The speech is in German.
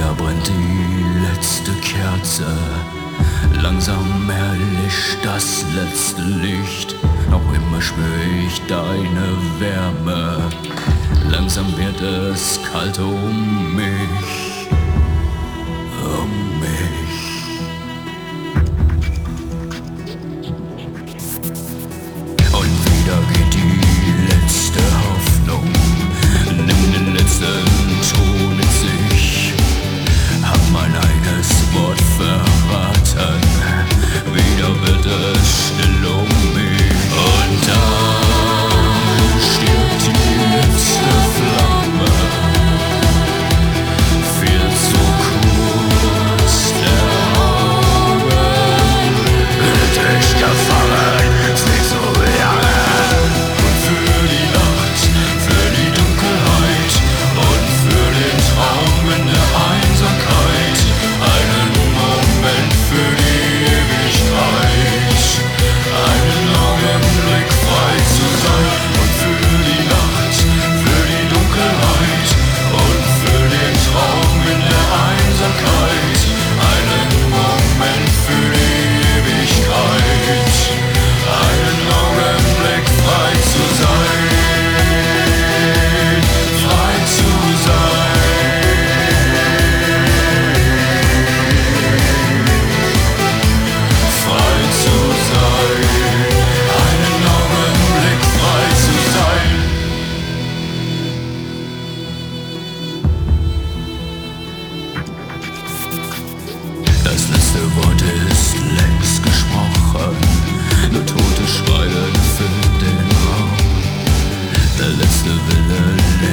Da brennt die letzte Kerze, langsam erlischt das letzte Licht. Noch immer spür ich deine Wärme, langsam wird es kalt um mich, um mich. Und wieder geht die letzte Hoffnung, nimm den letzten Ton mit sich. Hab mein eigenes Wort verraten, wieder wird es still um mich. Und dann stirbt die letzte Flamme, viel zu kurz der Augenblick. Wird ich gefangen, ist nicht so lange. Und für die Nacht, für die Dunkelheit und für den Traum in der Einsamkeit, einen Moment für die Ewigkeit, einen Augenblick frei zu sein. Und für die Nacht, für die Dunkelheit und für den Traum in der Einsamkeit, einen Moment für die Ewigkeit, einen Augenblick frei zu sein, frei zu sein, frei zu sein, einen Augenblick frei zu sein. Das letzte Wort ist längst gesprochen, nur tote Schreie füllen den Raum. Der letzte Wille